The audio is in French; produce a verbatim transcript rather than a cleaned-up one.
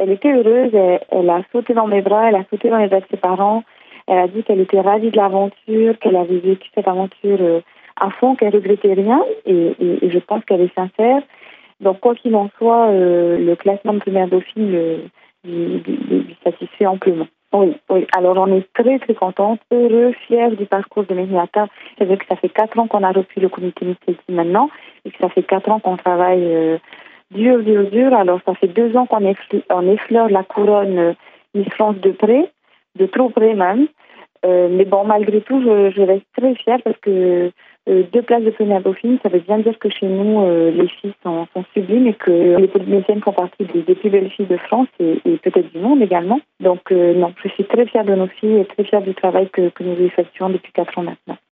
elle était heureuse, elle, elle a sauté dans mes bras, elle a sauté dans les bras de ses parents. Elle a dit qu'elle était ravie de l'aventure, qu'elle avait vécu cette aventure euh, à fond, qu'elle regrettait rien, et, et, et je pense qu'elle est sincère. Donc, quoi qu'il en soit, euh, le classement de première dauphine euh, lui, lui- lui satisfait amplement. Oui, oui. Alors, on est très, très contente, heureux, fiers du parcours de Mériata. C'est vrai que ça fait quatre ans qu'on a repris le comité Miss Tahiti maintenant, et que ça fait quatre ans qu'on travaille euh, dur, dur, dur. Alors, ça fait deux ans qu'on effle- on effleure la couronne euh, Miss France de près, de trop près même. Euh, mais bon, malgré tout, je, je reste très fière parce que euh, deux places de première dauphine, ça veut bien dire que chez nous, euh, les filles sont, sont sublimes et que les polynésiennes font partie des, des plus belles filles de France et, et peut-être du monde également. Donc euh, non, je suis très fière de nos filles et très fière du travail que, que nous effectuons depuis quatre ans maintenant.